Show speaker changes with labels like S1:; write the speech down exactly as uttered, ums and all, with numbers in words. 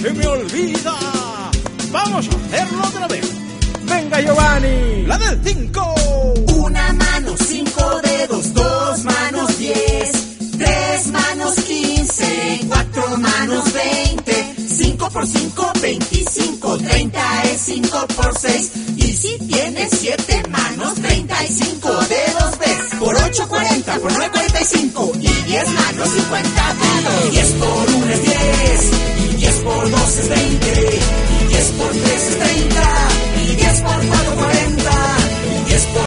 S1: se me olvida. Vamos a hacerlo otra vez. Venga, Giovanni. La del cinco.
S2: Una mano, cinco dedos, dos manos, diez. Tres manos, quince. Cuatro manos, veinte. Cinco por cinco, veinticinco. Treinta es cinco por seis. Y si tienes siete manos, treinta y cinco dedos ves. Por ocho, cuarenta. Por nueve, cuarenta y cinco. Y diez manos, cincuenta dedos. Diez por uno es diez. Y diez por dos es veinte. Y diez por tres es treinta. Y diez por cuatro